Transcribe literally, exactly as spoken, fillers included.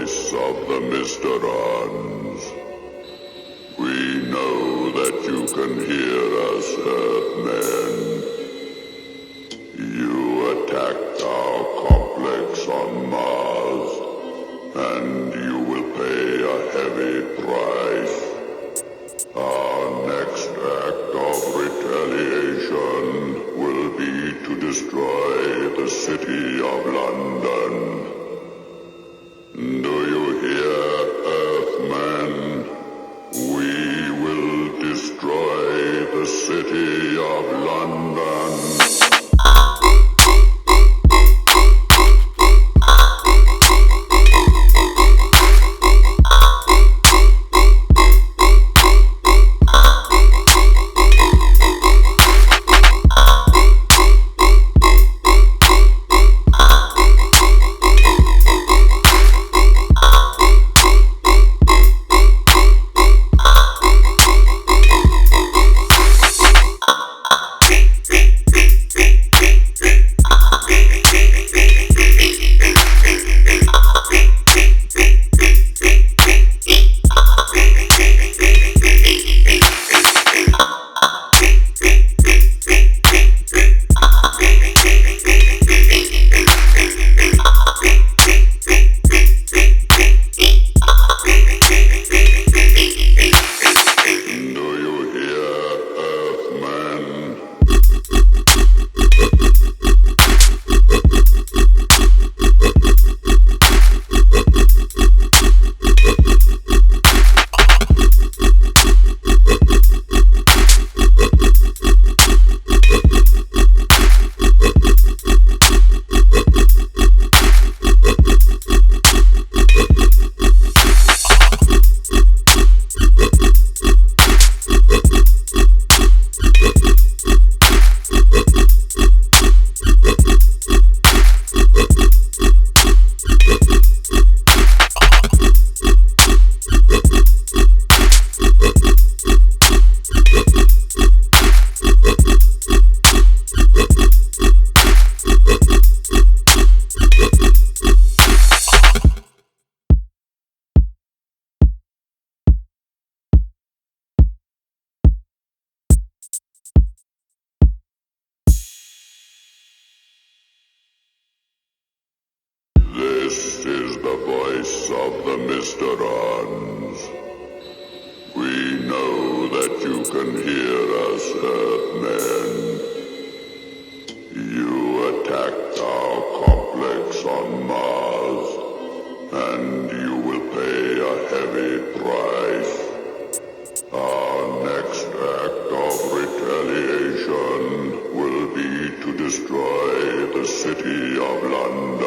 voice of the Mysterons. We know that you can hear us, Earthmen. You attacked our complex on Mars, and you will pay a heavy price. Our next act of retaliation will be to destroy the city of London. Do you hear, Earthmen? We will destroy the city of London. This is the voice of the Mysterons. We know that you can hear us, Earthmen. You attacked our complex on Mars, and you will pay a heavy price. Our next act of retaliation will be to destroy the city of London.